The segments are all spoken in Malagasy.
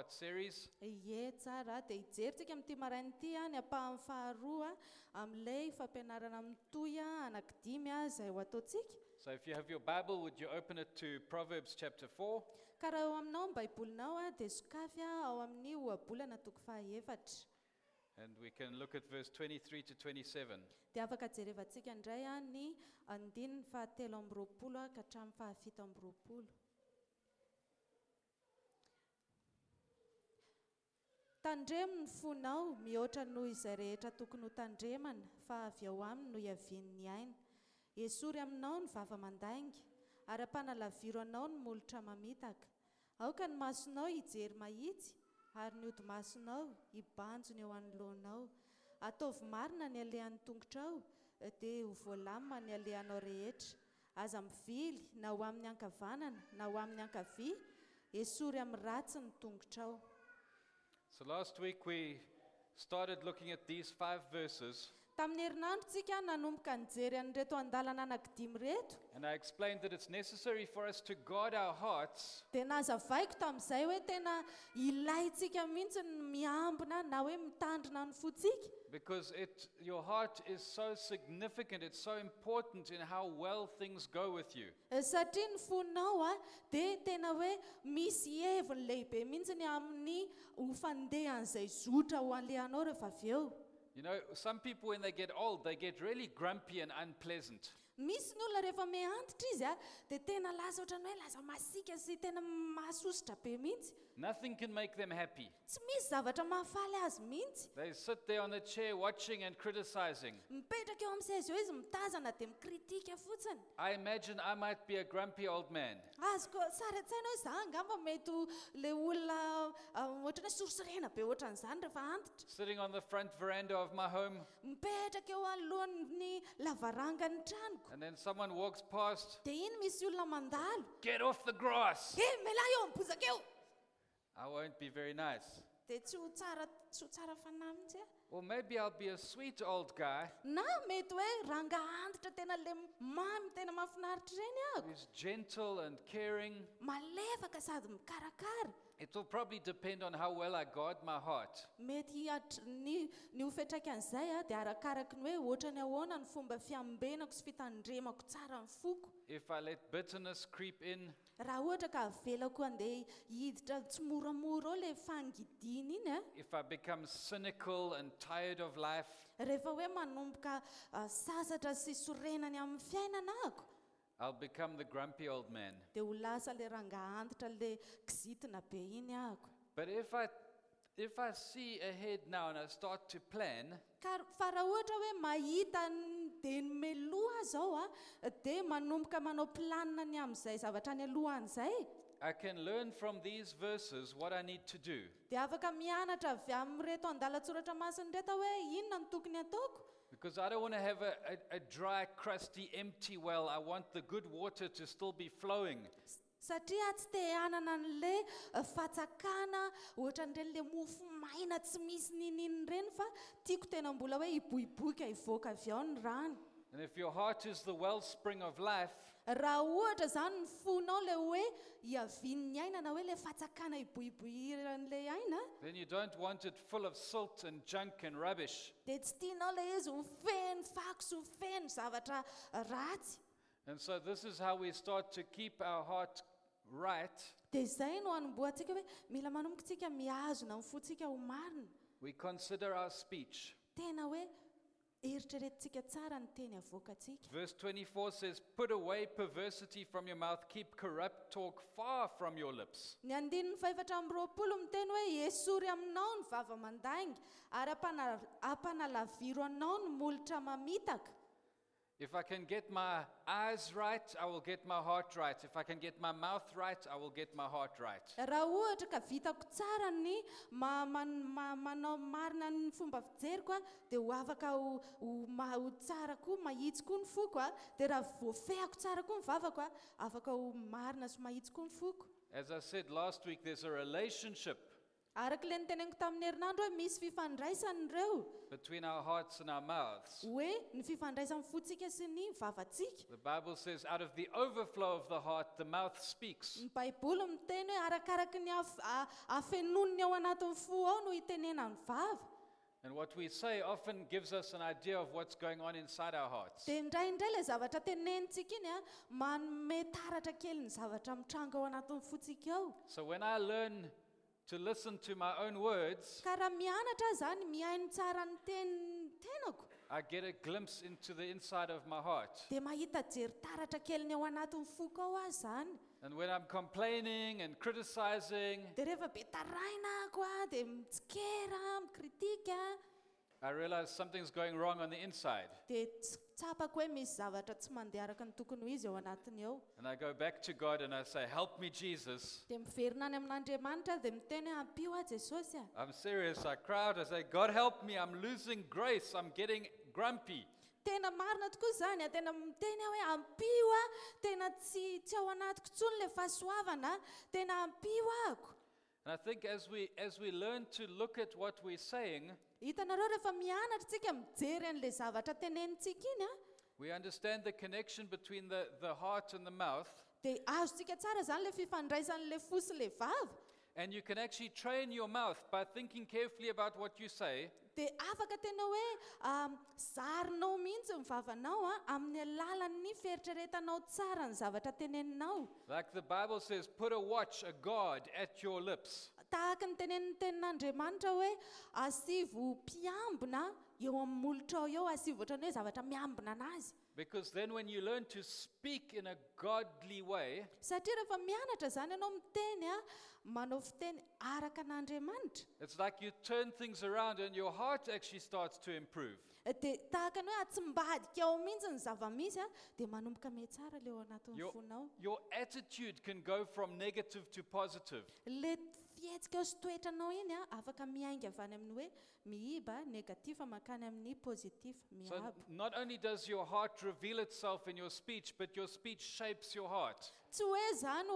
part series. Tsara dia hijeritsika amin'ity marain'ity ny ampahany faharoa amin'ilay fampianarana mitohy anankidimy izay ho ataontsika. So if you have your Bible, would you open it to Proverbs chapter 4? Ka raha eo aminao ny baibolinao dia sokafy ao amin'ny ohabolana toko faha-efatra. And we can look at verse 23 to 27. Dia afaka jerevantsika indray ny andininy fahatelo amby roapolo ka hatramin'ny fahafito amby roapolo. Tandremo ny fonao mihoatra noho izay rehetra tokony ho tandremana, fa avy ao aminy no iavian'ny aina. Esory aminao ny vava mandainga, ary ampanalaviro anao ny molotra mamitaka. Aoka ny masonao hijery mahitsy, ary ny odi-masonao hibanjona eo anoloanao. Ataovy marina ny alehan'ny tongotrao, dia ho voalamina ny alehanao rehetra. Aza mivily na ho amin'ny ankavanana na ho amin'ny ankavia, esory amin'ny ratsy ny tongotrao. So last week we started looking at these 5 verses. Tamin'ny herinandrontsika nanomboka nijery an'ireto andalana anankidimy reto. And I explained that it's necessary for us to guard our hearts Dia nazavaiko tamin'izay hoe tena ilaintsika mihitsy ny miambina na hoe mitandrina ny fontsika. because your heart is so significant, it's so important in how well things go with you. Satria ny fonao dia tena hoe misy heviny lehibe mihitsy ny amin'ny fandehan'izay zotra ho alehanao rehefa avy eo. You know, some people when they get old, they get really grumpy and unpleasant. Misy ny olona rehefa miantitra izy dia tena lasa ohatrany hoe lasa masika sy tena mahasositra be mihitsy. Nothing can make them happy. Tsy misy zavatra mahafaly azy mihitsy. They sit there on the chair watching and criticizing. Mipetraka eo amin'ny seza eo izy mitazana dia mikritika fotsiny. I imagine I might be a grumpy old man. Azoko sary an-tsaina hoe za angamba mety le olona ohatrany hoe sorisirena be ohatran'izany rehefa antitra. Sitting on the front veranda of my home, Mipetraka eo alohan'ny lavarangan'ny tranoko. and then someone walks past, Dia iny misy olona mandalo. get off the grass. Melahy eo ambozaka eo. I won't be very nice. Dia tsy ho tsara fanahy mihitsy. Or maybe I'll be a sweet old guy Na mety hoe rangaha antitra tena le mamy tena mahafinaritra ireny ako. who's gentle and caring. Malefaka sady mikarakara. It will probably depend on how well I guard my heart. Mety ny ho fetrakan'izay dia arakaraky ny hoe ohatrany ahoana ny fomba fiambenako sy fitandremako tsara ny foko. If I let bitterness creep in, Raha ohatra ka avelako andeha hiditra tsy moramora ao le fangidina iny if I become cynical and tired of life, rehefa hoe manomboka sasatra sy sorenany amin'ny fiainana ako, I'll become the grumpy old man. dia ho lasa le rangaha antitra le kizitina be iny ako. But if I see ahead now and I start to plan, Fa raha ohatra hoe mahita dia meloha zao dia manomboka manao planina ny amin'izay zavatra ny alohan'izay, I can learn from these verses what I need to do. dia afaka mianatra avy amin'ireto andalatsoratra masiny reto hoe inona no tokony ataoko. Because I don't want to have a dry, crusty, empty well. I want the good water to still be flowing. Satria tsy te hanana an'le fatsakana ohatran'ireny le mofo maina tsy misy nininy ireny, fa tiako tena mbola hoe hiboiboika hivoaka avy ao ny rano. And if your heart is the wellspring of life, Raha ohatra zany ny fonao le hoe hiavian'ny aina na hoe le fatsakana hiboiboiran'le aina, then you don't want it full of silt and junk and rubbish. dia tsy tianao le izy ho feno fako sy ho feno zavatra ratsy. And so this is how we start to keep our heart right. Dia izay no hanomboantsika hoe mila manomboka tsika mihazona amin'ny fontsika ho marina. We consider our speech. Tena hoe eritreretintsika tsara ny teny avoakantsika. Verse 24 says, put away perversity from your mouth, keep corrupt talk far from your lips. Ny andininy faefatra amby roapolo miteny hoe esory aminao ny vava mandainga, ary ampanalaviro anao ny molotra mamitaka. If I can get my eyes right, I will get my heart right. If I can get my mouth right, I will get my heart right. Raha ohatra ka vitako tsara ny manao marina ny fomba fijeriko dia ho afaka ho tsara koa mahitsy koa ny foko dia raha voafehako tsara koa ny vavako afaka ho marina sy mahitsy koa ny foko. As I said last week, there's a relationship araka ilay niteneniko tamin'ny herinandro hoe misy fifandraisany ireo between our hearts and our mouths. hoe ny fifandraisany fotsika sy ny vavantsika. The Bible says, out of the overflow of the heart, the mouth speaks. Ny baiboly miteny hoe arakaraky ny afenoniny ao anatin'ny fo ao no hitenena ny vava. And what we say often gives us an idea of what's going on inside our hearts. Dia indraindray ilay zavatra tenenitsika iny manome taratra kely ny zavatra mitranga ao anatin'ny fotsika ao. So when I learn to listen to my own words, Ka raha mianatra zany mihaino tsara ny tenako, I get a glimpse into the inside of my heart. dia mahita jery taratra kely ny ao anatin'ny foko ao aho zany. And when I'm complaining and criticizing, Dia rehefa be taraina ako dia mitsikera, mikritika, I realize something's going wrong on the inside. dia tsapako hoe misy zavatra tsy mandeha araka ny tokony ho izy ao anatiny ao. And I go back to God and I say, help me, Jesus. Dia miverina any amin'Andriamanitra dia miteny hoe ampio aho Jesosy. I'm serious. I cry out. I say, God, help me. I'm losing grace. I'm getting grumpy. Tena marina tokoa zany, tena miteny aho hoe ampio aho, tena tsy ao anatiko intsony ilay fahasoavana, tena ampio ahako. And I think as we learn to look at what we're saying, Hitanareo rehefa mianatra tsika mijery an'ilay zavatra tenenitsika iny we understand the connection between the heart and the mouth. dia azontsika tsara zany ilay fifandraisan'ilay fo sy ilay vava. And you can actually train your mouth by thinking carefully about what you say. Dia afaka tena hoe zarinao mihitsy ny vavanao amin'ny alalan'ny fieritreretanao tsara ny zavatra teneninao. Like the Bible says, put a watch, a guard at your lips. Tahaka ny tenin'Andriamanitra hoe asivo mpiambina eo amin'ny molotra ao eo, asivo ohatrany hoe zavatra miambina anazy. Because then when you learn to speak in a godly way, Satria rehefa mianatra zany ianao miteny manao fiteny araka an'Andriamanitra, it's like you turn things around and your heart actually starts to improve. dia tahaka ny hoe atsimbadika ao mihitsy ny zava-misy dia manomboka me tsara leo anatin'ny fonao. Your attitude can go from negative to positive. Le fihetsika ao sy toetranao iny afaka miainga avy any amin'ny hoe mihiba negatif makany amin'ny positif So miaba. not only does your heart reveal itself in your speech, but your speech shapes your heart. Tsy hoe zany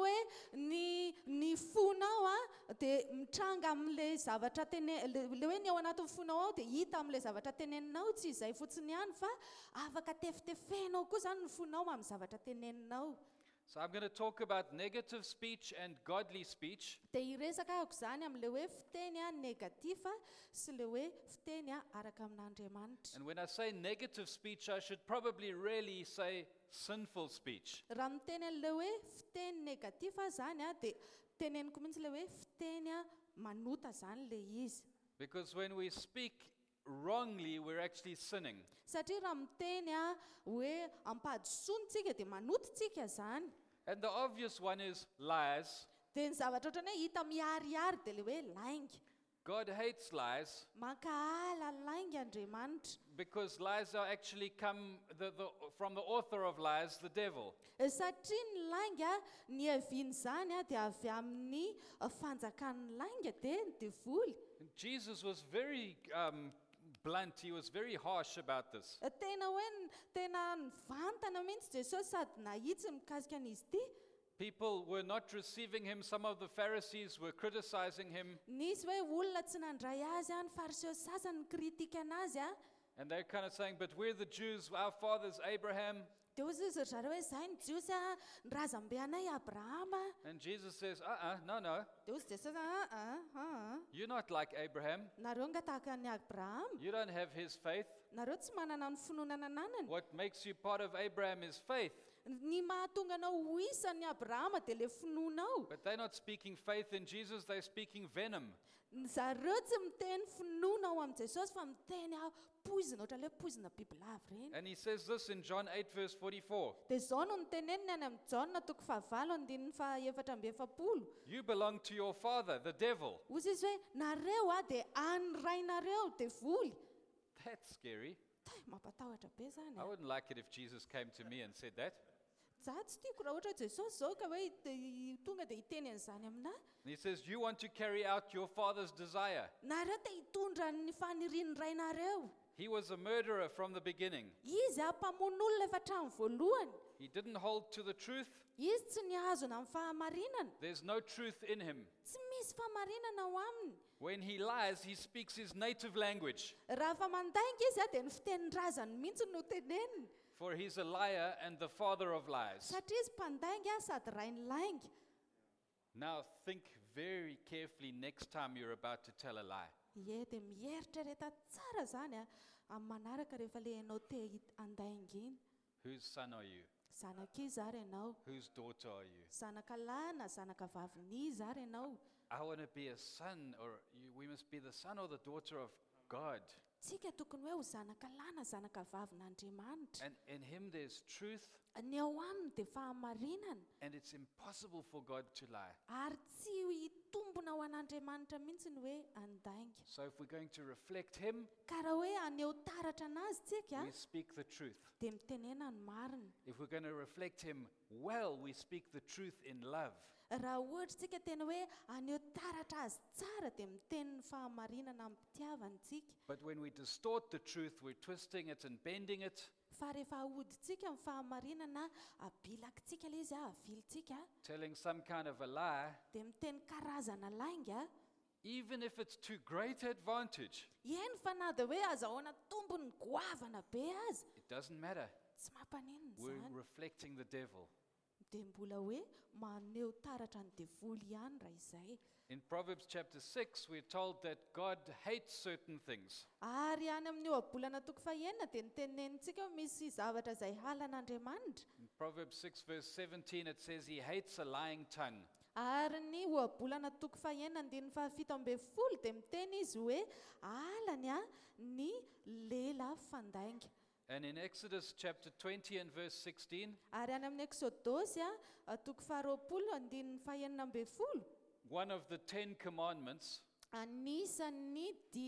hoe ny fonao dia mitranga amin'ilay zavatra le hoe ny ao anatin'ny fonao ao dia hita amin'ilay zavatra teneninao, tsy izay fotsiny ihany fa afaka tefitefenao koa zany ny fonao amin'ny zavatra teneninao. So I'm going to talk about negative speech and godly speech. Dia hiresaka ahako zany amin'ilay hoe fiteny negatifa sy ilay hoe fiteny araka amin'Andriamanitra. And when I say negative speech, I should probably really say sinful speech. Raha miteny an'ilay hoe fiteny negatifa zany dia teneniko mihitsy ilay hoe fiteny manota zany ilay izy. Because when we speak wrongly, we're actually sinning. Satria raha miteny hoe ampadisonitsika dia manototsika zany. And the obvious one is lies. Dia ny zavatra ohatrany hoe hita miharihary dia ilay hoe lainga. God hates lies Mankahala lainga Andriamanitra. because lies are actually come from the author of lies, the devil. Satria ny lainga ny aviany zany dia avy amin'ny fanjakan'ny lainga dia ny devoly. And Jesus was very blunt. He was very harsh about this. Tena hoe tena nivantana mihitsy Jesosy sady nahitsy mikasika an'izy ity. People were not receiving him. Some of the Pharisees were criticizing him. Nisy hoe olona tsy nandray azy ny fariseo sasany nikritika anazy And they're kind of saying, but we're the Jews, our father's Abraham. dia ozy izy zareo hoe zahay ny jiosy ny razambe anay Abrahama. And Jesus says, no. Dia ozy Jesosy You're not like Abraham. nareo nga tahaka ny Abrahama, You don't have his faith. nareo tsy manana ny finoana ananany. What makes you part of Abraham is faith. Ny mahatonga anao ho isan'ny Abrahama dia le finoanao. But they're not speaking faith in Jesus, they're speaking venom. Zareo tsy miteny finoana ao amin'ny Jesosy fa miteny poizina ohatra le poizina bibilava ireny. And he says this in John 8, verse 44. Dia izao no niteneniny any amin'ny Jaona toko 7:4. You belong to your father, the devil. Ozy izy hoe nareo dia anirainareo devoly. That's scary. Mampatahotra be zany. I wouldn't like it if Jesus came to me and said that. Za tsy tiako raha ohatra Jesosy zao ka hoe tonga dia hiteny an'izany aminay. And he says, you want to carry out your father's desire. Nareo dia hitondra ny fanirian'ny rainareo. He was a murderer from the beginning. Izy mpamono olona efa hatramin'ny voalohany. He didn't hold to the truth. izy tsy niazona amin'ny fahamarinana, There's no truth in him. tsy misy fahamarinana ao aminy. When he lies, he speaks his native language. Raha fa mandainga izy dia ny fitenin-drazany mihitsy no teneniny, For he's a liar and the father of lies. satria izy mpandainga sady rainy lainga. Now think very carefully next time you're about to tell a lie. Ie, dia mieritrereta tsara zany amin'ny manaraka rehefa le ianao te andainga iny. Whose son are you? Zanak'izy ary ianao, Whose daughter are you? zanaka lahy na zanaka vavinizy ary ianao. I want to be a son, or we must be the son or the daughter of God. Tsika tokony hoe ho zanaka lahy na zanaka vavin'Andriamanitra. And in him there's truth, Ny ao aminy dia fahamarinana, and it's impossible for God to lie. ary tsy hitombona ho an'Andriamanitra mihitsy ny hoe andainga. So if we're going to reflect him, Ka raha hoe aneho taratra anazy tsika, we speak the truth. dia mitenena ny marina. If we're going to reflect him well, we speak the truth in love. Raha ohatra tsika tena hoe aneho taratra azy tsara dia miteny ny fahamarinana amin'ny mpitiavantsika. But when we distort the truth, we're twisting it and bending it, Fa rehefa ahodintsika amin'ny fahamarinana, abilakitsika ilay izy, avilitsika, telling some kind of a lie, dia miteny karazana lainga. even if it's to great advantage, Eny fa na dia hoe azahoana tombony goavana be azy, it doesn't matter. tsy mampaninona We're izany. reflecting the devil. Dia mbola hoe maneho taratra ny devoly ihany raha izay. In Proverbs chapter 6, we're told that God hates certain things. Ary any amin'ny ohabolana toko fahaenina dia nitenenintsika hoe misy zavatra izay halan'Andriamanitra. In Proverbs 6, verse 17, it says he hates a lying tongue. Ary ny ohabolana toko fahaenina andininy fahafito ambin'ny folo dia miteny izy hoe halany ny lela fandainga. And in Exodus chapter 20 and verse 16, Ary any amin'ny Eksodosy toko faharoapolo andininy fahaenina ambin'ny folo, one of the 10 commandments, anisan'ny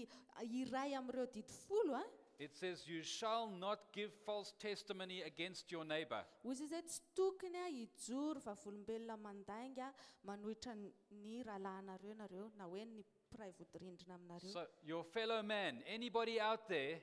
iray amin'ireo didi folo it says, you shall not give false testimony against your neighbor. hozy izay tsy tokony hijoro vavolombelona mandainga manohitra ny rahalahinareo ianareo na hoe ny mpiray vodirindrina aminareo. So your fellow man, anybody out there,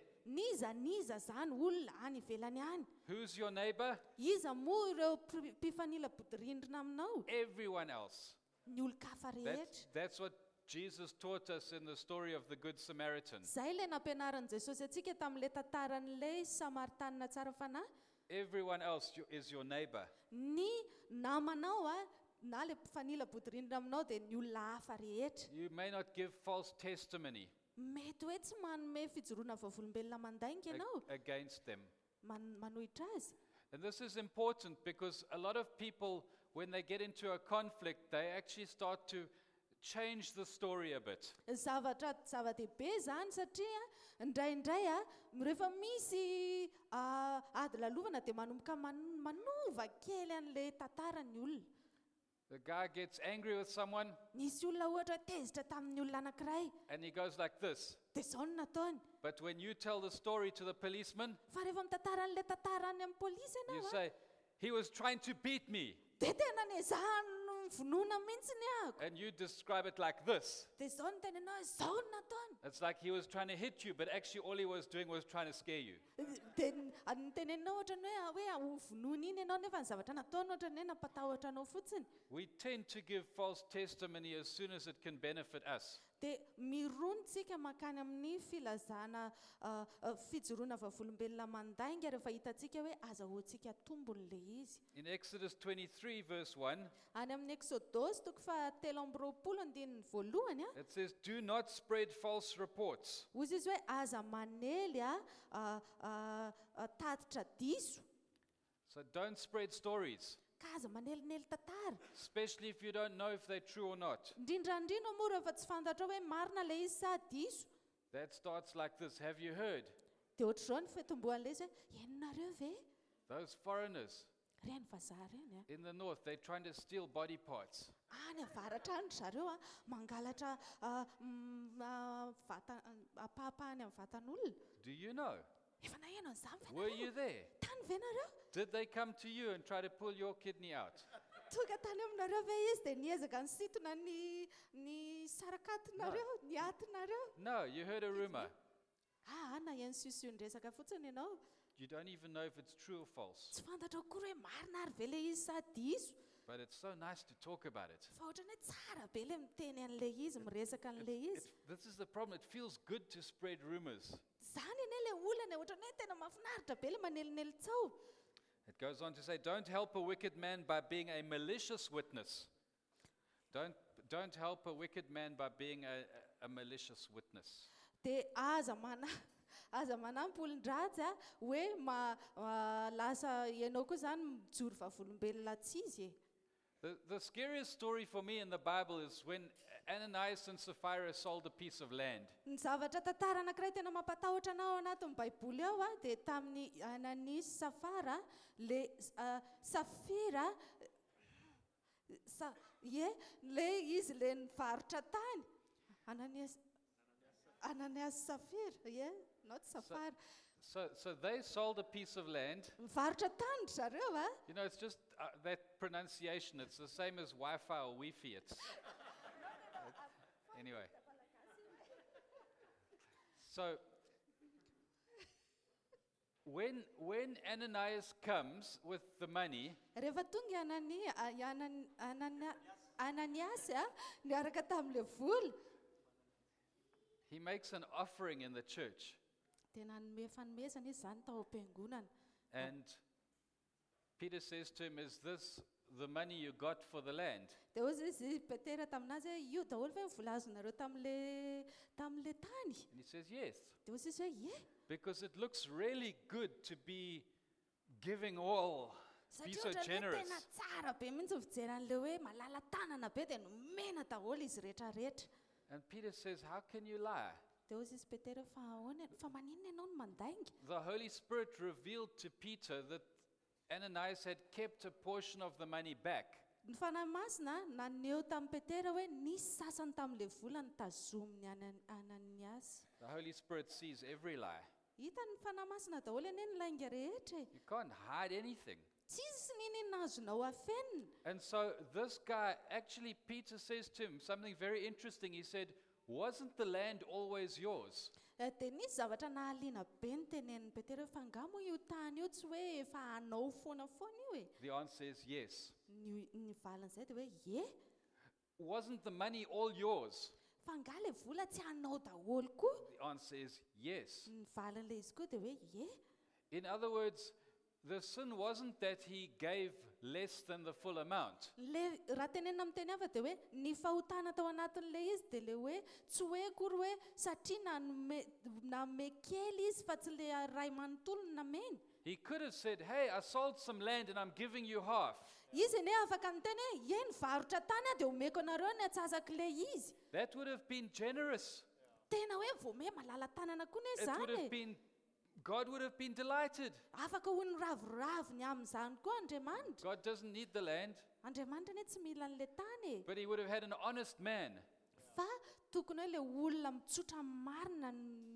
Niza zany olona any ivelany any. who's your neighbor? Iza moa ireo mpifanila bodirindrina aminao? Everyone else. Ny olon-kafa rehetra. That's what Jesus taught us in the story of the Good Samaritan. Zay ilay nampianaran'i Jesosy antsika tamin'ilay tantaran'ilay Samaritanina tsara fanahy. Everyone else is your neighbor. Ny namanao na ilay mpifanila bodirindrina aminao dia ny olona hafa rehetra. You may not give false testimony Mety hoe tsy manome fijoroana vavolombelona mandainga ianao against them. manohitra azy. And this is important because a lot of people, when they get into a conflict, they actually start to change the story a bit. Zava-dehibe zany satria indraindray rehefa misy ady lalovana dia manomboka manova kely an'ilay tantarany olona. The guy gets angry with someone Nisy olona ohatra hoe tezitra tamin'ny olona anankiray, and he goes like this. dia izao no nataony. But when you tell the story to the policeman, Fa rehefa mitantara an'ilay tantara any amin'ny polisy you ianao say, he was trying to beat me. dia tena nezahany vonona mihitsy ny ako. And you describe it like this. Dia izao no tenenao hoe izao no nataony. It's like he was trying to hit you, but actually all he was doing was trying to scare you. Dia nitenenao ohatrany hoe vonoana iny ianao nefa ny zavatra nataony ohatrany hoe nampatahotra anao fotsiny. We tend to give false testimony as soon as it can benefit us. Dia mironontsika makany amin'ny filazana fijoroana vavolombelona mandainga rehefa hitantsika hoe azahoantsika tombony ilay izy. In Exodus 23, verse 1, Any amin'ny Eksodosy toko fahatelo amby roapolo andininy voalohany it says, do not spread false reports. hozy izy hoe aza manely tatitra diso, So don't spread stories, ka aza manelinely tantara. especially if you don't know if they're true or not. Indrindrandrindra moa rehefa tsy fantatra hoe marina ilay izy sa diso. That starts like this. Have you heard? Dia ohatr'izao ny fitomboan'ilay izy hoe henonareo ve? Those foreigners Reny vazaha reny in the north, they're trying to steal body parts. any avaratra any zareo mangalatra apahapahany amin'ny vatan'olona. Do you know? Efa naheno an'izany ve Were nareo? you there? Tany ve nareo? Did they come to you and try to pull your kidney out? Tonga tany aminareo ve izy dia niezaka nisintona ny sarakatinareo, ny atinareo? No, you heard a rumor. Na iany siosiony resaka fotsiny ianao. you don't even know if it's true or false. tsy fantatrao kory hoe marina ary ve le izy sa diso But it's so nice to talk about it. fa ohatrany hoe tsara be le miteny an'le izy miresaka an'le izy This is the problem. It feels good to spread rumors. zany ene le olana ohatrany hoe tena mahafinaritra be le manelinely tsao It goes on to say, don't help a wicked man by being a malicious witness. Don't help a wicked man by being a malicious witness. dia aza manampy olon-dratsy a hoe lasa ianao koa zany mijoro vavolombelona tsy izy e The scariest story for me in the Bible is when Ananias and Sapphira sold a piece of land. ny zavatra tantara anankiray tena mampatahotra anao anatin'ny baiboly ao a dia tamin'ny Ananis Safara le Safira le izy le nivarotra tany Ananias Safira not Safara So they sold a piece of land. mivarotra tany zareo a You know, it's just that pronunciation. It's the same as Wi-Fi or Wi-Fi. Anyway. So when Ananias comes with the money, rehefa tonga Ananias a niaraka tamin'le vola he makes an offering in the church. tena fanomezana izy zany tao am-piangonana And Peter says to him, is this the money you got for the land? dia ozy izy petera taminazy hoe io daholo ve vola azonareo tam'le tany And he says, yes, dia ozy izy hoe because it looks really good to be giving all, be satria so ohatrany hoe generous. tena tsara be mihitsy mijery an'le hoe malala tanana be dia nomena daholo izy rehetrarehetra And Peter says, how can you lie? dia ozy izy petera fa maninona ianao no mandainga The Holy Spirit revealed to Peter that Ananias had kept a portion of the money back. ny fanahy masina naneho tamin'ny petera hoe nisy sasany tamin'le vola ny tazomin'ny Ananias The Holy Spirit sees every lie. hita ny fanahy masina daholo ene ny lainga rehetra e You can't hide anything. tsisy ninona azonao afenina And so this guy, actually, Peter says to him something very interesting. He said, wasn't the land always yours? dia nisy zavatra nahaliana be ny tenenin'ny petera hoe fangamo io tany io tsy hoe efa anao foana io e The answer is yes. ny valan'izay dia hoe Wasn't the money all yours? fa nga le vola tsy anao daholo koa The answer is yes. ny valan'le izy koa dia hoe In other words, the sin wasn't that he gave less than the full amount. le raha tenenina amin'ny teny hafa dia hoe ny fahotana tao anatin'le izy dia le hoe tsy hoe kory hoe satria nanome kely izy fa tsy le ray manontolo no nameny He could have said, hey, I sold some land and I'm giving you half. izy ne afaka miteny hoe nivarotra tany a dia omeko anareo ny atsasak'le izy That would have been generous. tena hoe vome malala tanana koa ne It would zany have been, God would have been delighted. afaka ho ny ravoravony amin'izany koa Andriamanitra God doesn't need the land, Andriamanitra ne tsy mila an'le tany e but he would have had an honest man. fa tokony hoe le olona mitsotra marina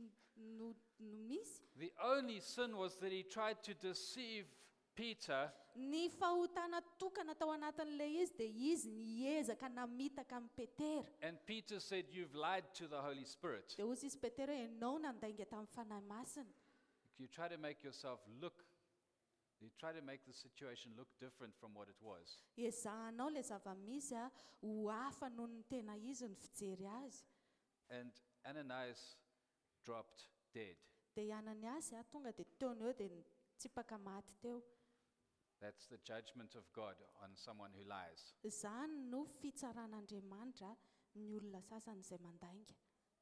no misy The only sin was that he tried to deceive Peter ny fahotana tokana tao anatin'le izy dia izy niezaka namitaka amin'ny petera and Peter said, you've lied to the Holy Spirit. dia ozy izy petera hoe ianao nandainga tamin'ny fanahy masina You try to make yourself look, you try to make the situation look different from what it was. ezahanao le zava-misy a ho hafa noho ny tena izy ny fijery azy And Ananias dropped dead. dia Ananiasy a tonga dia teony eo dia tsipaka maty teo That's the judgment of God on someone who lies. izany no fitsaran'Andriamanitra ny olona sasany izay mandainga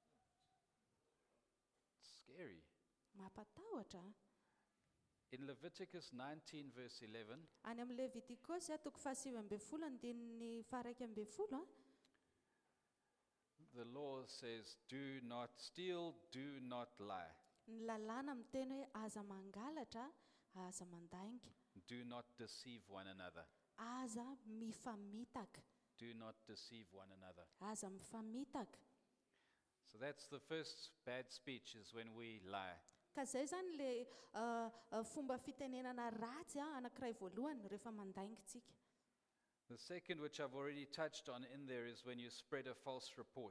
It's scary. mampatahotra In Leviticus 19, verse 11, any amin'ny Levitikosy a toko 7:20 andininy 1:12 a the law says, do not steal, do not lie, ny lalàna miteny hoe aza mangalatra aza mandainga do not deceive one another. aza mifamitaka Do not deceive one another. aza mifamitaka So that's the first bad speech, is when we lie. ka zay zany le fomba fitenenana ratsy a anankiray voalohany rehefa mandaingatsika The second, which I've already touched on in there, is when you spread a false report.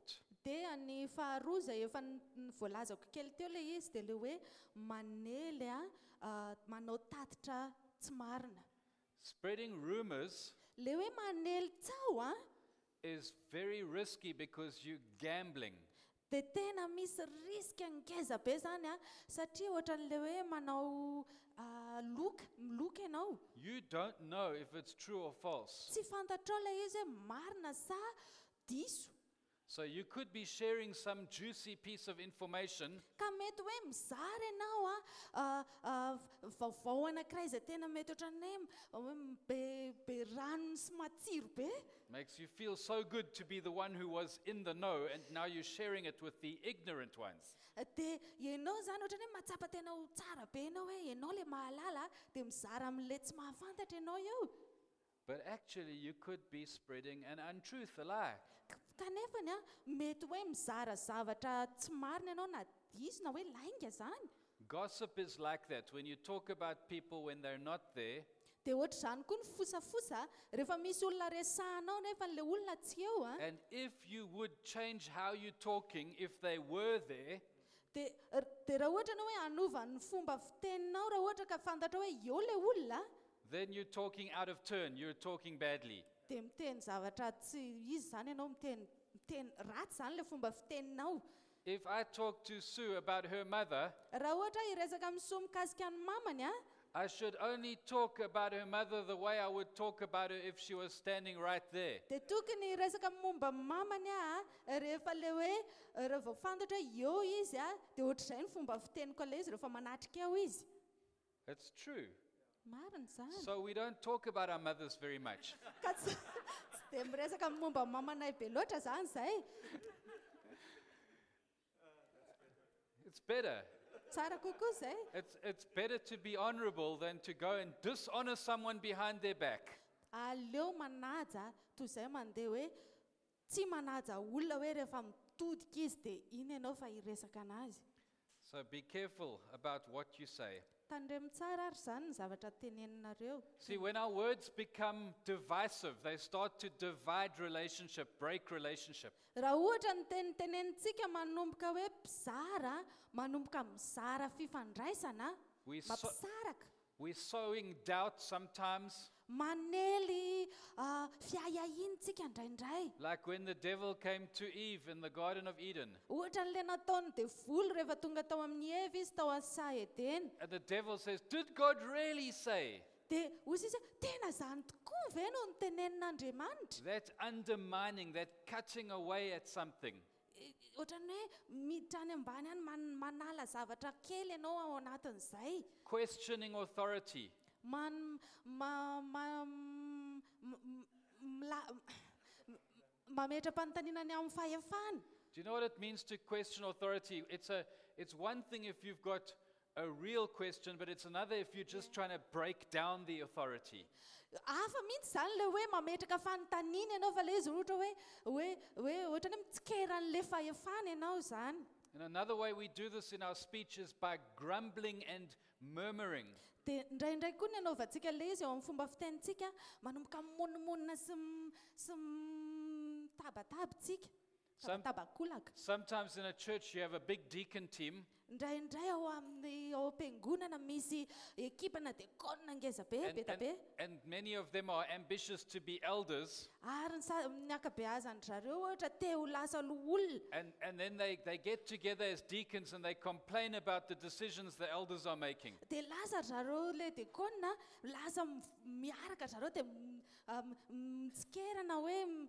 dia ny faharoa izay efa voalazako kely teo ilay izy dia le hoe manely manao tatitra tsy marina. Spreading rumors Le hoe manely tsao is very risky because you're gambling. dia tena misy riska ngeza be zany satria ohatran'le hoe manao miloka ianao. You don't know if it's true or false. Tsy fantatrao ilay izy hoe marina sa diso. So you could be sharing some juicy piece of information, Ka mety hoe mizara ianao vaovao anankiray izay tena mety ohatran'ny hoe be ranony sy matsiro be. makes you feel so good to be the one who was in the know, and now you're sharing it with the ignorant ones. Dia ianao zany ohatran'ny hoe matsapa tena ho tsara be ianao hoe ianao le mahalala dia mizara amin'le tsy mahafantatra ianao eo. But actually, you could be spreading an untruth, a lie. Kanefany mety hoe mizara zavatra tsy marina ianao na diso na hoe lainga zany. Gossip is like that. When you talk about people when they're not there, Dia ohatra izany koa ny fosafosa rehefa misy olona resahanao nefa le olona tsy eo and if you would change how you're talking if they were there, dia raha ohatra ianao hoe hanova ny fomba fiteninao raha ohatra ka fantatra hoe eo le olona then you're talking out of turn. You're talking badly. dia miteny zavatra tsy izy zany ianao miteny ratsy zany le fomba fiteninao. If I talk to Sue about her mother, Raha ohatra hiresaka misoa mikasika ny mamany I should only talk about her mother the way I would talk about her if she was standing right there. dia tokony hiresaka momba mamany rehefa le hoe raha vao fantatra hoe eo izy dia ohatr'izay ny fomba fiteniko ilay izy rehefa manatrika eo izy. It's true. Marina zany. So we don't talk about our mothers very much. Ka tsy dia miresaka momba mamanay be loatra zany izay. It's better. Tsara kokoa izay. It's better to be honorable than to go and dishonor someone behind their back. Aleo manaja toy izay mandeha hoe tsy manaja olona hoe rehefa mitodika izy dia iny ianao fa hiresaka anazy. So be careful about what you say. Tandremo tsara ary zany ny zavatra teneninareo. See, when our words become divisive, they start to divide relationship, break relationship. Raha ohatra ny tenintsika manomboka hoe mpizara manomboka mizara fifandraisana mampisaraka. We're sowing doubt sometimes, Manely fiahiahintsika indraindray. like when the devil came to Eve in the Garden of Eden. Ohatra n'le nataony devoly rehefa tonga tao amin'ny Eva izy tao asa Edena. And the devil says, did God really say? Dia hozy izy tena zany tokoa ve no nitenenin'Andriamanitra? That undermining, that cutting away at something. Ohatran'ny hoe miditra any ambany any manala zavatra kely ianao ao anatin'izay. Questioning authority. Mametra-panontaniana ny amin'ny fahefana. Do you know what it means to question authority? It's one thing if you've got a real question, but it's another if you're just trying to break down the authority. Hafa mihitsy zany le hoe mametraka fanontaniana ianao fa le izy ohatra hoe ohatran'ny hoe mitsikeran'le fahefana ianao zany. And another way we do this in our speech is by grumbling and murmuring. Dia indraindray koa ny anaovantsika le izy eo amin'ny fomba fitenitsika manomboka mononmonina sy mitabatabitsika. Tabakolaka. Sometimes in a church you have a big deacon team. Indraindray ao am-piangonana misy ekipana diakonina ngeza be beta be. And many of them are ambitious to be elders. Ary ny akabeazany zareo ohatra te ho lasa olona. And then they get together as deacons and they complain about the decisions the elders are making. Dia lasa zareo le diakonina lasa miaraka zareo dia mitsikerana hoe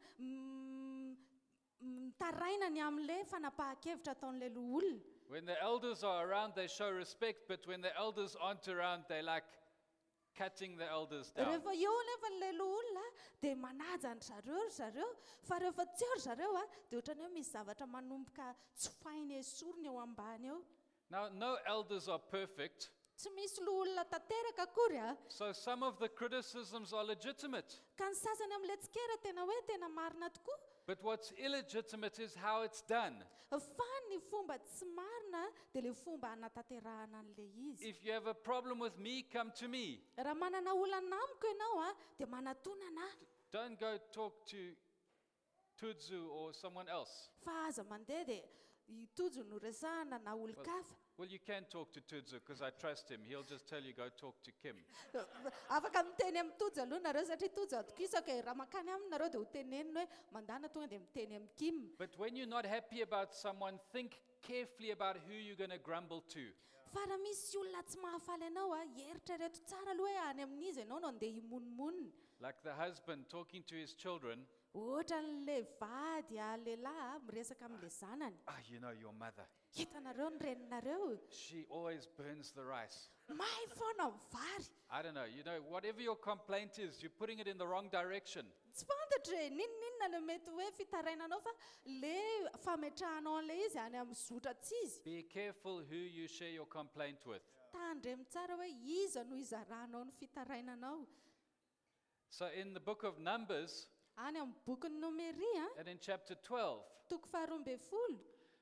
mitaraina ny amin'le fanapahan-kevitra ataon'le olona. When the elders are around, they show respect, but when the elders aren't around, they like cutting the elders down. Rehefa eo nefa le olona dia manaja zareo fa rehefa tsy eo zareo dia ohatran'ny hoe misy zavatra manomboka tsy fainy esoriny eo ambany eo. Now, no elders are perfect, Tsy misy olona tanteraka akory so some of the criticisms are legitimate. ka ny sasany amin'le tsikera tena hoe tena marina tokoa. But what's illegitimate is how it's done. Fa ny fomba tsy marina dia le fomba hanatanterahana an'le izy. If you have a problem with me, come to me. Raha manana olana amiko ianao dia manatona anahy. Don't go talk to Tudzu or someone else. fa aza mandeha dia itojo no resahana na olon-kafa. Well, you can talk to Tudzu because I trust him. He'll just tell you, go talk to Kim. Afaka miteny amin'ny tojo aloha nareo satria tojo atokisaka raha makany aminareo dia ho tenenina hoe mandana tonga dia miteny amin'ny Kim. But when you're not happy about someone, think carefully about who you're going to grumble to. Fa raha misy olona tsy mahafaly anao heritra reto tsara aloha hoe any amin'izy ianao no andeha himonimony. Like the husband talking to his children. Ohatra n'le vady lehilahy miresaka amin'le zanany. You know your mother. Hitanareo ny reninareo. She always burns the rice. Mahay foana ny vary. I don't know. Whatever your complaint is, you're putting it in the wrong direction. Tsy fantatra hoe ninona le mety hoe fitarainanao fa le fametrahanao an'le izy any amin'ny zotra tsy izy. Be careful who you share your complaint with. Tandremo tsara hoe iza no izaranao ny fitarainanao. So in the book of Numbers, Any amin'ny bokin'ny Nomeria, and in chapter 12, toko faharoa ambin'ny folo,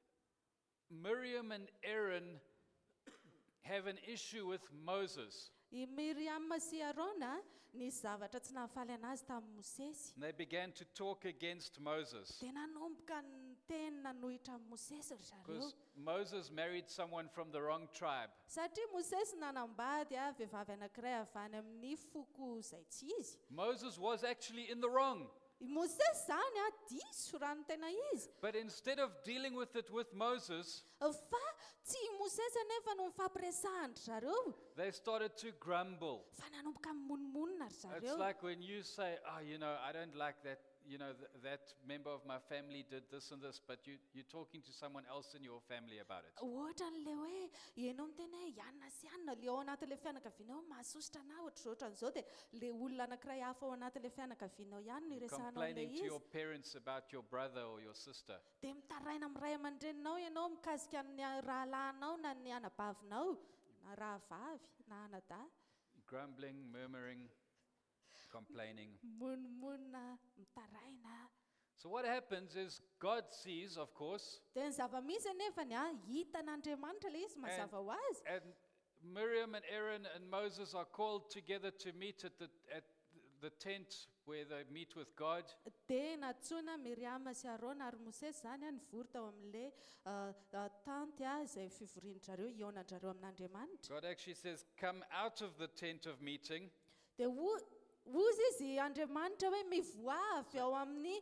Miriam and Aaron have an issue with Moses. I Miriam sy Arona nisy zavatra tsy nahafaly anazy tamin'ny Mosesy. And they began to talk against Moses. Dia nanomboka ny teny nanohitra amin'ny Mosesy ry zareo. Because Moses married someone from the wrong tribe. Satria Mosesy nanambady vehivavy anankiray avy any amin'ny foko izay tsy izy. Moses was actually in the wrong. I Mosesy zany diso raha ny tena izy. But instead of dealing with it with Moses, Fa tsy Mosesy anefa no mifampiresahany ry zareo. they started to grumble. Fa nanomboka mimonimonna ry It's zareo. like when you say, I don't like that, that member of my family did this and this, but you're talking to someone else in your family about it. Ohatra n'le hoe ianao miteny hoe ianona sy ianona le ao anatin'le fianakavianao mahasositra anao ohatr'izao dia le olona anankiray hafa ao anatin'le fianakavianao ihany no iresahanao an'le Complaining to izy. your parents about your brother or your sister. Dia mitaraina amin'ny ray aman-dreninao ianao mikasika ny rahalahinao na ny anabavinao na rahavavy na anadahy. Grumbling, murmuring, complaining. Monimonna, mitaraina. So what happens is God sees, of course, Dia ny zava-misy anefany hitan'Andriamanitra le izy mazava ho azy. and Miriam and Aaron and Moses are called together to meet at the tent where they meet with God. Dia natsoina Miriam sy Arona ary Mosesy zany nivory tao amin'le tanty izay fivorian-jareo ionan-jareo amin'Andriamanitra. God actually says, come out of the tent of meeting. Dia ozy izy Andriamanitra hoe mivoavy ao amin'ny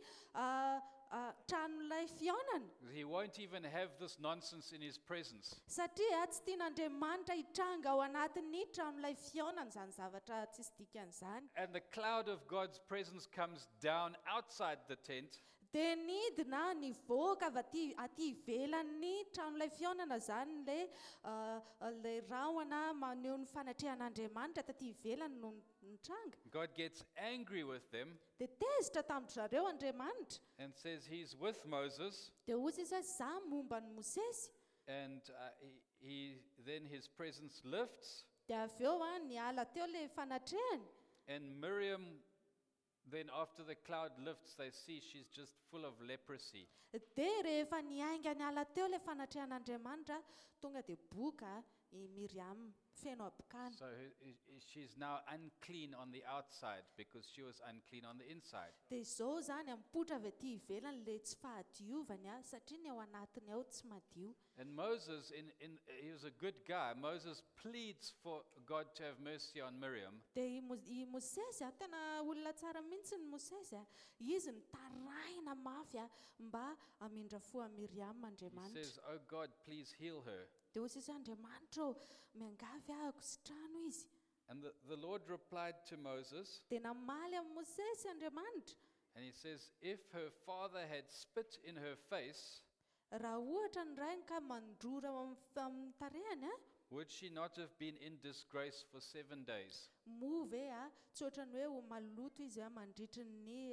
tranon'ilay fionana. He won't even have this nonsense in his presence. Satria tsy tian'Andriamanitra hitranga ao anatin'ny tranon'ilay fionana zany zavatra tsisy dikan'izany. And the cloud of God's presence comes down outside the tent. Dia nidina nivoaka avy aty ivelan'ny tranon'ilay fionana zany le rahona maneho ny fanatrehan'Andriamanitra taty ivelany no nitranga. God gets angry with them Dia tezitra tamin'ny zareo Andriamanitra. and says he's with Moses. Dia ozy izy hoe za momba ny Mosesy. And then his presence lifts. Dia avy eo niala teo le fanatrehany. And Miriam, then after the cloud lifts, they see she's just full of leprosy. Dia rehefa niainga niala teo le fanatrehan'Andriamanitra tonga dia boka i Miriam feno abokana. So she's now unclean on the outside because she was unclean on the inside. Dia izao zany mipoitra avy aty ivelany le tsy fahadiovany satria ny ao anatiny ao tsy madio. And Moses, he was a good guy. Moses pleads for God to have mercy on Miriam. Dia i Mosesy tena olona tsara mihitsy ny Mosesy izy nitaraina mafy mba hamindra fo Miriam He Andriamanitra. says, oh God, please heal her. Dia ozy izy Andriamanitra miangavy ahako sitrano izy. And the Lord replied to Moses, Dia namaly amin'ny Mosesy Andriamanitra. and he says, if her father had spit in her face, Raha ohatra ny rainy ka mandrora amin'ny tarehany would she not have been in disgrace for 7 days? move tsy ohatrany hoe ho maloto izy mandritry ny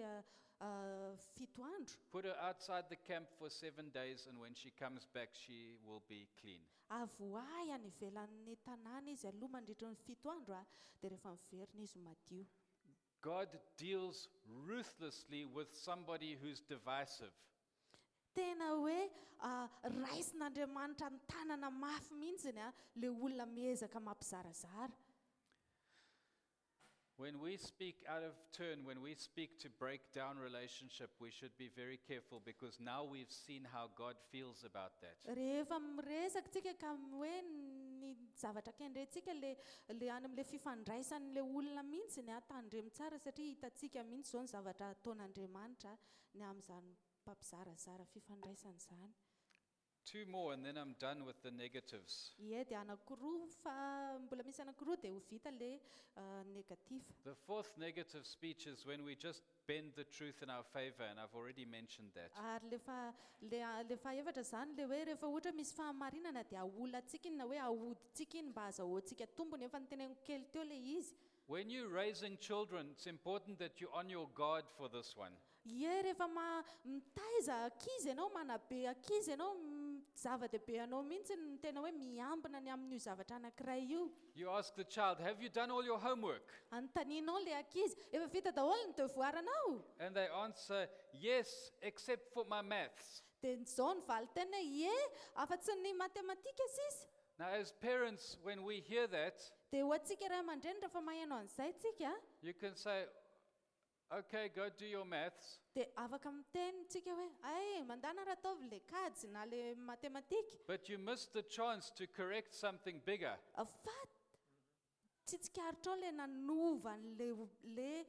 7 andro. Put her outside the camp for 7 days, and when she comes back, she will be clean. Avoahy any ivelan'ny tanàna izy aloha mandritry ny 7 andro dia rehefa miverina izy madio. God deals ruthlessly with somebody who's divisive. Tena hoe raisin'Andriamanitra ny tanana mafy mihitsy le olona miezaka mampizarazara. When we speak out of turn, when we speak to break down relationship, we should be very careful because now we've seen how God feels about that. Rehefa miresaka tsika ka hoe ny zavatra kendrentsika le any amin'le fifandraisan'le olona mihitsy ny atandremo tsara satria hitantsika mihitsy zao ny zavatra ataon'Andriamanitra ny amin'izany mpampizarazara fifandraisana izany. 2 more and then I'm done with the negatives. Ie dia anankiroa fa mbola misy anankiroa dia ho vita le negativa. The fourth negative speech is when we just bend the truth in our favor, and I've already mentioned that. Ary le fahaefatra zany le hoe rehefa ohatra misy fahamarinana dia aolantsika iny na hoe ahodintsika iny mba azahoantsika tombony efa niteneniko kely teo le izy. When you're raising children, it's important that you're on your guard for this one. Ie rehefa mitaiza ankizy ianao manabe ankizy ianao zava-dehibe anao mihitsy ny tena hoe miambina ny amin'io zavatra anankiray io. You ask the child, have you done all your homework? Anontanianao le ankizy, efa vita daholo ny devoiranao? And they answer, yes, except for my maths. Dia zao ny valiteny hoe ie, afa-tsy ny matematika sisa. Now, as parents, when we hear that, Dia ho antsika ray aman-dreny rehefa maheno an'izay tsika, you can say, okay, go do your maths. dia afaka miteny tsika hoe ay mandana raha ataovy le kajy na le matematika. But you missed the chance to correct something bigger. Fa tsy tsikaritra le nanova le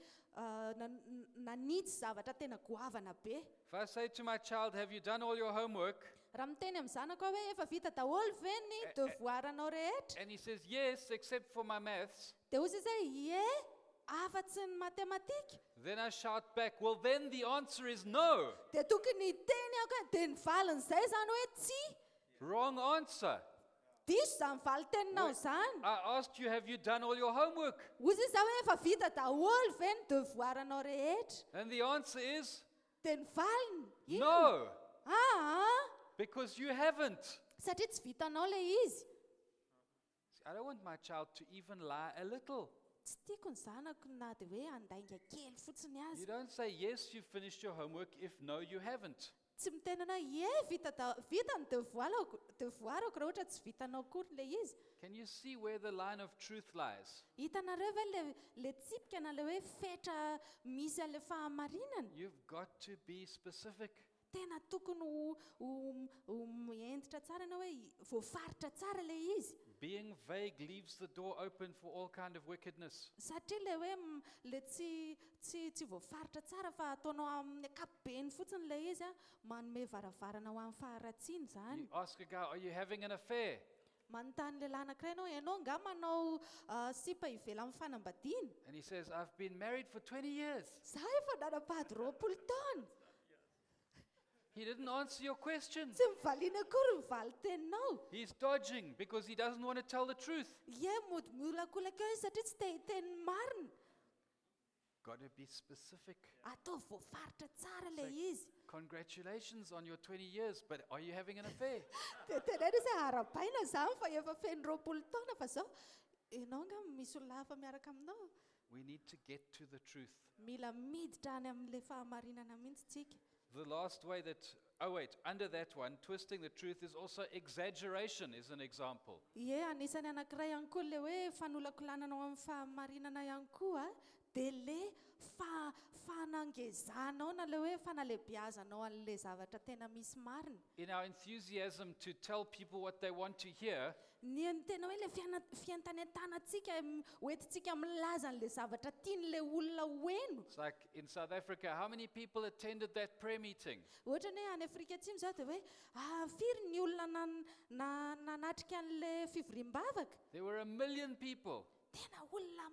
nanitsy zavatra tena goavana be. If I say to my child, have you done all your homework? Raha miteny amin'ny zanako aho hoe efa vita daholo ve ny devoiranao rehetra? And he says, yes, except for my maths. Dia hozy izay ie, afa-tsy ny matematika. Then I shout back, well, then the answer is no. Dia tokony hiteny ako hoe dia ny valin'izay zany hoe tsi. Wrong answer. Diso zany valiteninao zany. I asked you, have you done all your homework? Hozy izao hoe efa vita daholo ve ny devoiranao rehetra? And the answer is Dia ny valiny ino? no, Because because you haven't. satria tsy vitanao le izy. I don't want my child to even lie a little. Tsy tiako ny zanako na dia hoe andainga kely fotsiny You azy. don't say, yes, you finished your homework, if no, you haven't. Tsy mitenana ie vita ny devoirako raha ohatra tsy vitanao kory le izy. Can you see where the line of truth lies? Hitanareo ve le tsipika na le hoe fetra misy an'le fahamarinana? You've got to be specific. Tena tokony ho mienditra tsara na hoe voafaritra tsara le izy. Being vague leaves the door open for all kind of wickedness. Satria le hoe le tsy voafaritra tsara fa ataonao amin'ny ankapobeny fotsiny le izy a manome varavarana ho amin'ny faharatsiana zany. You ask a guy, are you having an affair? Manontany lehilahy anankiray ianao nga manao sipa ivela amin'ny fanambadiana. And he says, I've been married for 20 years. Za efa nanambady 20 taona. He didn't answer your question. Tsy mivaliana akory ny valiteninao. He's dodging because he doesn't want to tell the truth. Ie mody miolakolaka eo izy satria tsy te hiteny marina. Got to be specific. Atao voafaritra tsara le Say- izy. Congratulations on your 20 years, but are you having an affair? Dia tenena izy arabaina zany fa efa feno 20 taona fa zao ianao nga misy olona hafa miaraka aminao. We need to get to the truth. Mila miditra any amin'le fahamarinana mihitsy tsika. The last way that, under that one, twisting the truth is also exaggeration is an example. Ie anisany anankiray ihany koa le hoe fanolakolananao amin'ny fahamarinana ihany koa dia le fanangezanao na le hoe fanalebiazanao an'le zavatra tena misy marina. In our enthusiasm to tell people what they want to hear, Ny tena hoe le fiantanentanantsika hoentintsika milaza an'le zavatra tian'le olona hoeno. it's like in South Africa, how many people attended that prayer meeting? Ohatra ny hoe any Afrika Atsimo zao dia hoe firy ny olona nanatrika an'le fivoriam-bavaka. There were 1 million people, Tena olona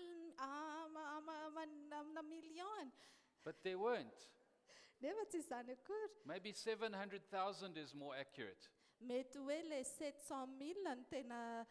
amina miliona. but there weren't. Nefa tsy izany akory. Maybe 700,000 is more accurate. Mety hoe le 700,000 no tena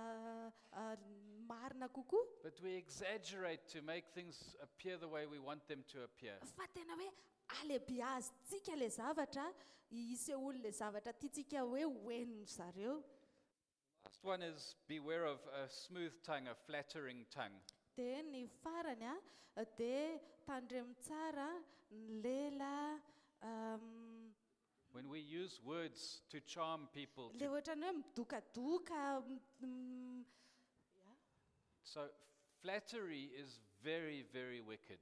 marina kokoa. But we exaggerate to make things appear the way we want them to appear. Fa tena hoe alebiazitsika le zavatra isehoany le zavatra tiatsika hoe hoenony zareo. Last one is beware of a smooth tongue, a flattering tongue. Dia ny farany dia tandremo tsara ny lela When we use words to charm people, le ohatrany hoe midokadoka. so flattery is very, very wicked.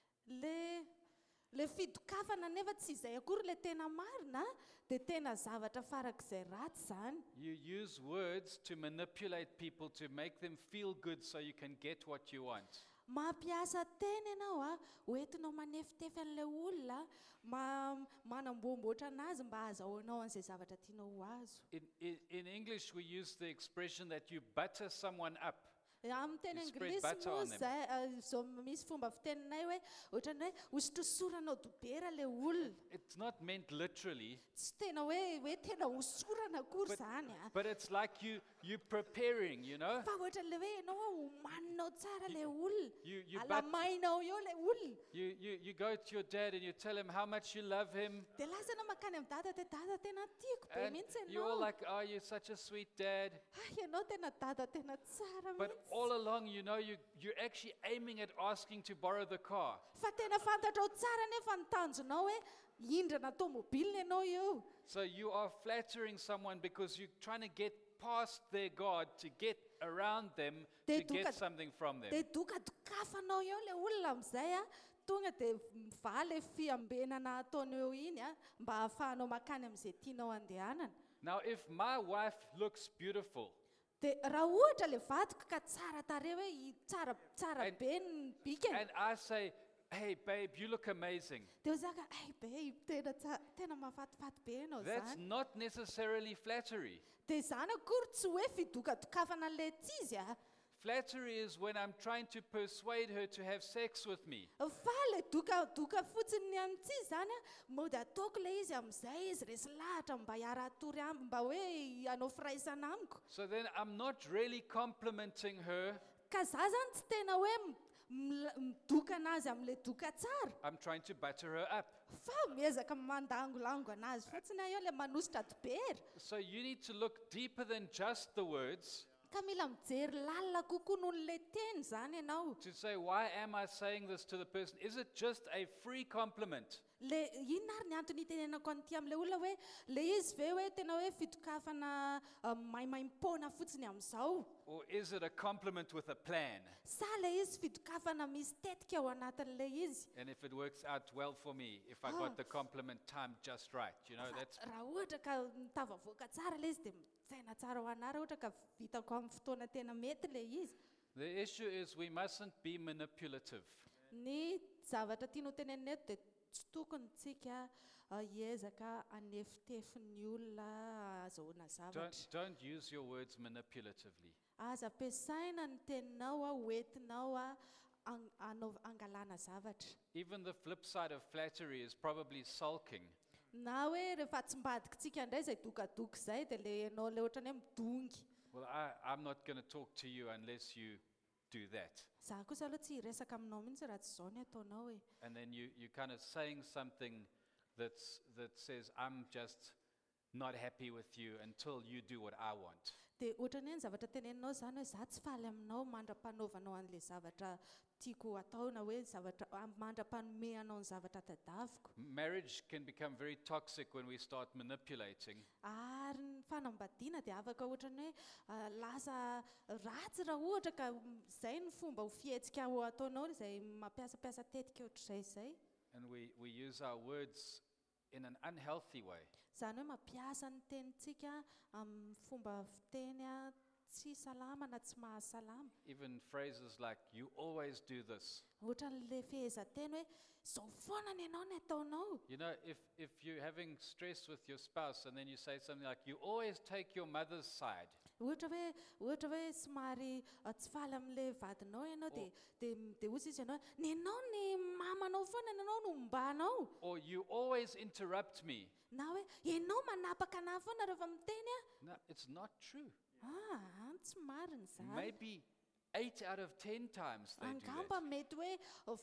Le fidokafana nefa tsy izay akory le tena marina dia tena zavatra farak'izay ratsy izany. You use words to manipulate people to make them feel good so you can get what you want. Mampiasa teny ianao hoentinao manefitefy an'ilay olona manamboamboatra anazy mba ahazahoanao an'izay zavatra tianao ho azo. In English, we use the expression that you butter someone up. Amin'ny teny You spread anglisy butter moa on them. zao misy fomba fiteninay hoe ohatrany hoe hosotrosorana dobera le olona. It's not meant literally, Tsy tena hoe tena hosorana akory zany but it's like you preparing, fa ohatran'le hoe ianao homaninao tsara le olona, You alamainao eo le olona. You go to your dad and you tell him how much you love him. Dia lasa ianao makany amin'ny dada dia dada tena tiako be And mihitsy you're all ianao. like, oh, you're such a sweet dad. Ianao tena dada tena tsara But mihitsy. all along, you're actually aiming at asking to borrow the car. Fa tena fantatrao tsara nefa ny tanjonao hoe hindrana tômôbilina ianao eo. So you are flattering someone because you're trying to get past their God to get around them to They get do something from them. Dia dokadokafanao eo le olona amin'izay tonga dia mivaha le fiambenana ataonao iny mba ahafahanao makany amin'izay tianao andehanana. Now, if my wife looks beautiful, Dia raha ohatra le vadiko ka tsara tarehy hoe tsara And- be ny bikany, and I say, hey, babe, you look amazing, dia ho zaka ay babe tena mahafatifaty be ianao that's zany. not necessarily flattery. Dia zany akory tsy hoe fidokadokafana le tsy izy Flattery is when I'm trying to persuade her to have sex with me. fa le dokadoka fotsiny amin'tsy zany mody ataoko le izy amin'izay izy resy lahatra mba hiara-tory mba hoe hanao firaisana amiko. So then I'm not really complimenting her, Ka za zany tsy tena hoe midoka anazy amin'le doka tsara, I'm trying to butter her up. fa miezaka mandangolango anazy fotsiny eo le manositra dobera. So you need to look deeper than just the words Ka mila mijery lalina kokoa noho n'le teny zany ianao. to say, why am I saying this to the person? Is it just a free compliment? Le inona ary ny antony itenenako an'ity amin'le olona hoe le izy ve hoe tena hoe fitokafana maimaim-poana fotsiny amin'izao, Or is it a compliment with a plan? sa le izy fitokafana misy tetika ao anatin'le izy. And if it works out well for me, if I got the compliment timed just right, that's Raha ohatra ka mitavavoaka tsara le izy dia mitsaina tsara ho anahy raha ohatra ka vitako amin'ny fotoana tena mety le izy. the issue is we mustn't be manipulative. Ny zavatra tianao tenenina eto dia tsy tokony tsika hiezaka hanefitefy ny olona azahoana zavatra. Don't use your words manipulatively. Aza ampiasaina ny teninao hoentinao angalana zavatra. Even the flip side of flattery is probably sulking. Na hoe rehefa tsy mbadikitsika indray izay dokadoka izay dia le ianao le ohatrany hoe midongy. Well, I'm not going to talk to you unless you do that. Za kosa aloha tsy hiresaka aminao mihitsy raha tsy izao ny ataonao e. And then you kind of saying something that says, I'm just not happy with you until you do what I want. Dia ohatrany hoe ny zavatra teneninao zany hoe za tsy faly aminao mandra-panaovanao an'ilay zavatra tiako atao na hoe mandra-panome anao ny zavatra tadaviko. Marriage can become very toxic when we start manipulating. Ary ny fanambadiana dia afaka ohatrany hoe lasa ratsy raha ohatra ka izay ny fomba ho fihetsika ho ataonao izay mampiasapiasa tetika ohatr'izay izay. And we use our words in an unhealthy way. Zany hoe mampiasa ny tenintsika amin'ny fomba fiteny tsy salama na tsy mahasalama. Even phrases like, you always do this. Ohatran'le fehezanteny hoe zao foana ny ianao ny ataonao. If you're having stress with your spouse and then you say something like, you always take your mother's side. Ohatra hoe somary tsy faly amin'le vadinao ianao dia ozy izy ianao ny ianao ny mamanao foana ny ianao no ombanao. Or you always interrupt me. Na hoe ianao manapaka anahy foana rehefa miteny No, it's not true. tsy marina izany. Maybe 8 out of 10 times they do Angamba that. mety hoe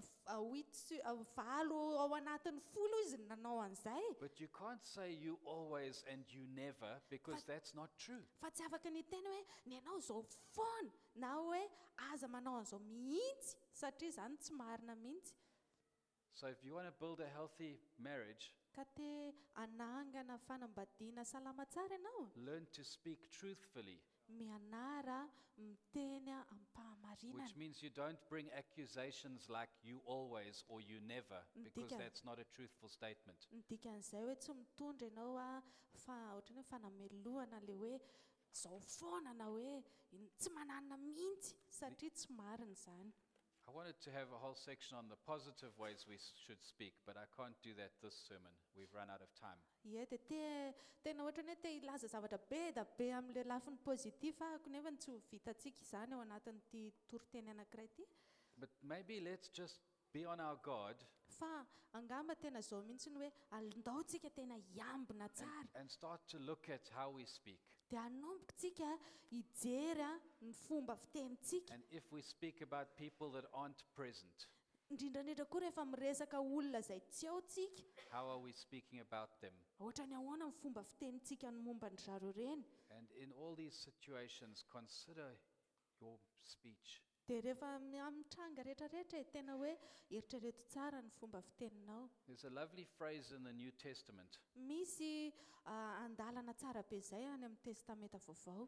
valo ao anatin'ny folo izy ny nanao an'izay. But you can't say you always and you never, because that's not true. Fa tsy afaka ny teny hoe ny ianao zao foana na hoe aza manao an'izao mihitsy satria izany tsy marina mihitsy. So if you want to build a healthy marriage, Ka te anangana fanambadiana salama tsara ianao, learn to speak truthfully. mianara miteny am-pahamarinana. Which means you don't bring accusations like you always or you never, because Ndika- that's not a truthful statement. Ny dikan'izay hoe tsy mitondra ianao fa ohatrany hoe fanamelohana le hoe zao foana na hoe tsy manana mihitsy satria tsy marina izany. I wanted to have a whole section on the positive ways we should speak, but I can't do that this sermon. We've run out of time. Ie dia tena ohatrany hoe te hilaza zavatra be da be amin'ile lafiny pozitiva ahako nefa tsy ho vitantsika izany ao anatin'ity toriteny anankiray ity. But maybe let's just be on our guard Fa angamba tena zao mihitsy ny hoe alondaontsika tena hiambina tsara. and start to look at how we speak. Dia anombokatsika hijery ny fomba fitenintsika. And if we speak about people that aren't present, Indrindrandrindra koa rehefa miresaka olona izay tsy ao tsika, how are we speaking about them? ohatra ny ahoana ny fomba fitenintsika ny momba ny zareo reny. And in all these situations, consider your speech. Dia rehefa amin'ny tranga rehetrarehetra tena hoe eritrereto tsara ny fomba fiteninao. There's a lovely phrase in the New Testament, Misy andalana tsara be izay any amin'ny testamenta vaovao.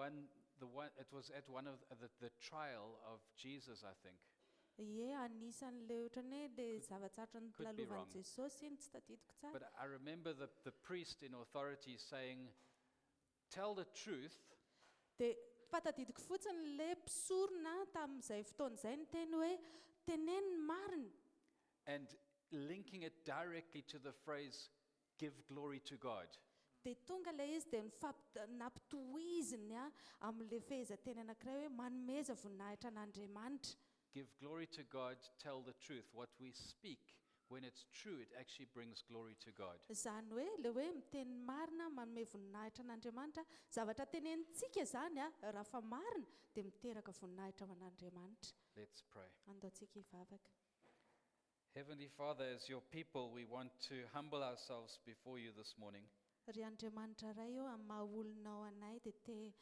it was at one of the trial of Jesus, I think. Ie, anisan'le ohatrany hoe le zavatsarotra ny Could be wrong. lalovan'i Jesosy iny tsy tadidiko tsara. But I remember the priest in authority saying, tell the truth, Dia fatadidiko fotsiny le mpisorona tamin'izay fotoana izay ny teny hoe teneny ny marina. and linking it directly to the phrase, give glory to God. Dia tonga le izy dia nampitohiziny amin'le fehezanteny anankiray hoe manomeza voninahitra an'Andriamanitra. Give glory to God, tell the truth. What we speak, when it's true, it actually brings glory to God. Izany hoe le hoe miteny marina manome voninahitra an'Andriamanitra, zavatra tenenintsika izany raha fa marina dia miteraka voninahitra ho an'Andriamanitra. Let's pray. Andaontsika hivavaka. Heavenly Father, as your people, we want to humble ourselves before you this morning. Ry Andriamanitra ray eo amin'ny maha olonao anay dia te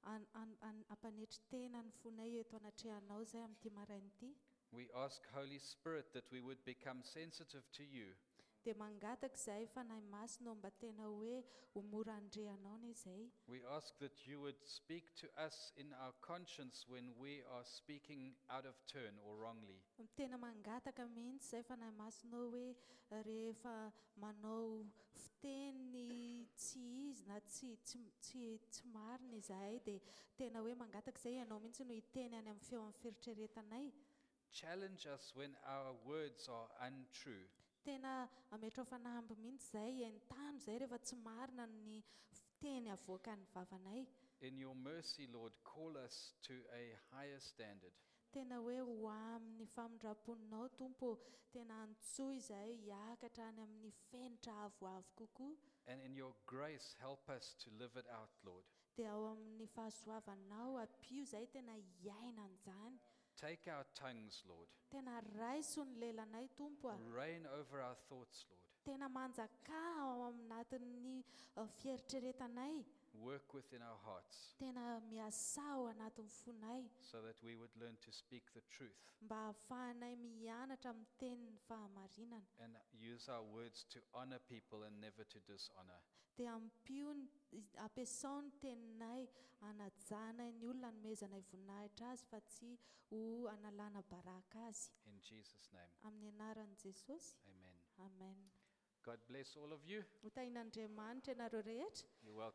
ampanetry tena ny fonay eto anatrehanao izay amin'ity marain'ity. We ask, Holy Spirit, that we would become sensitive to you, Dia mangataka izay fanahy masina mba tena hoe ho mora handrehanao na izay. We ask that you would speak to us in our conscience when we are speaking out of turn or wrongly. Tena mangataka mihitsy izay fanahy masinao hoe rehefa manao fiteny tsy izy na tsy marina izahay dia tena hoe mangataka izay ianao mihitsy no hiteny any amin'ny feo amin'ny fieritreretanay. Challenge us when our words are untrue. Tena ametrao fanamby mihitsy izay entano izay rehefa tsy marina ny fiteny avoaka ny vavanay. In your mercy, Lord, call us to a higher standard. Tena hoe ho amin'ny famindraponao Tompo, tena antsoa izahay hiakatra any amin'ny fenitra avoavo kokoa. And in your grace, help us to live it out, Lord. Dia ao amin'ny fahasoavanao apio izay tena hiaina an'izany. Take our tongues, Lord. Tena raiso ny lelanay Tompo a. Reign over our thoughts, Lord. Tena manjaka ao anatin'ny fieritreretanay. Work within our hearts Tena miasa ao anatin'ny fonay so that we would learn to speak the truth mba hahafahanay mianatra miteny ny fahamarinana. and use our words to honor people and never to dishonor. Dia ampiasao ny teninay hanajana ny olona hanomezanay voninahitra azy fa tsy ho analana baraka azy. In Jesus' name, Amin'ny anaran'i Jesosy. amen. Amen. God bless all of you. Ho tahin'Andriamanitra ianareo rehetra. You're welcome.